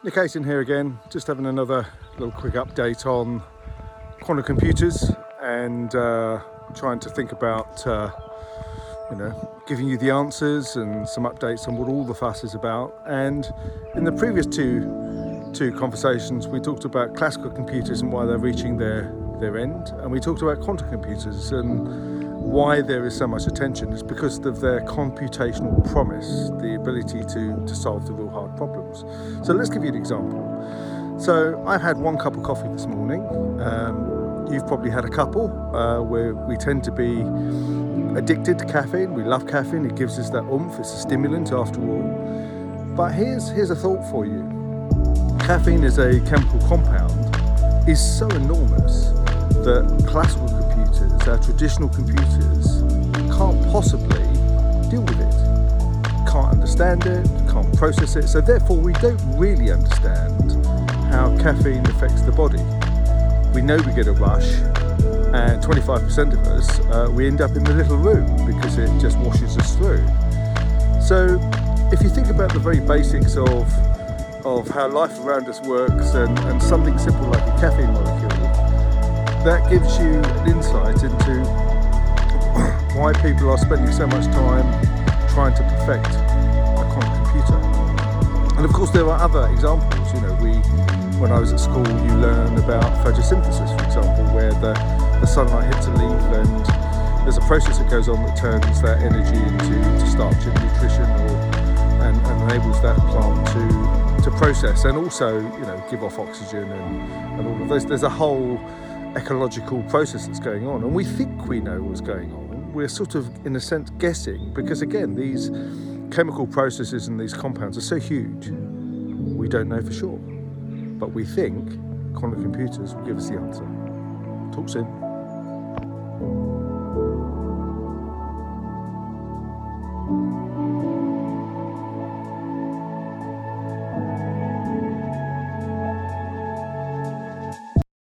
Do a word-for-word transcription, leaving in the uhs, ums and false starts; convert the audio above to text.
Nick Ayton here again, just having another little quick update on quantum computers and uh, trying to think about, uh, you know, giving you the answers and some updates on what all the fuss is about. And in the previous two two conversations, we talked about classical computers and why they're reaching their, their end, and we talked about quantum computers and why there is so much attention. Is because of their computational promise, the ability to, to solve the real hard problems. So let's give you an example. So I had one cup of coffee this morning. Um, you've probably had a couple, uh, where we tend to be addicted to caffeine. We love caffeine, it gives us that oomph, it's a stimulant after all. But here's, here's a thought for you. Caffeine as a chemical compound is so enormous that classical computers, our traditional computers, can't possibly deal with it. Can't understand it, can't process it, so therefore we don't really understand how caffeine affects the body. We know we get a rush, and twenty-five percent of us, uh, we end up in the little room because it just washes us through. So if you think about the very basics of, of how life around us works, and, and something simple like a caffeine molecule, that gives you an insight into why people are spending so much time trying to perfect a quantum computer. And of course there are other examples. You know, we, when I was at school, you learn about photosynthesis, for example, where the, the sunlight hits a leaf and there's a process that goes on that turns that energy into to starch and nutrition, or, and, and enables that plant to, to process and also, you know, give off oxygen and, and all of those. There's a whole ecological process that's going on, and we think we know what's going on. We're sort of, in a sense, guessing, because again, these chemical processes and these compounds are so huge, we don't know for sure. But we think quantum computers will give us the answer. Talk soon.